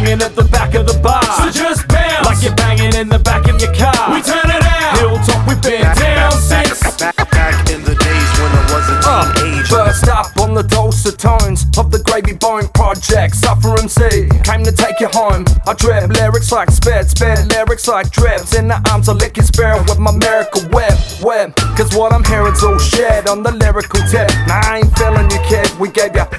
banging at the back of the bar. So just bounce like you're banging in the back of your car. We turn it out. Hilltop, we've been down since back in the days when I was a teenager. Burst up on the dulcet tones of the Gravy Bone Project. Suffer MC came to take you home. I drip lyrics like spit lyrics like drips. In the arms of liquid spirit with my miracle whip. Cause what I'm hearing's all shit on the lyrical tip. Now I ain't feeling you, kid. We gave you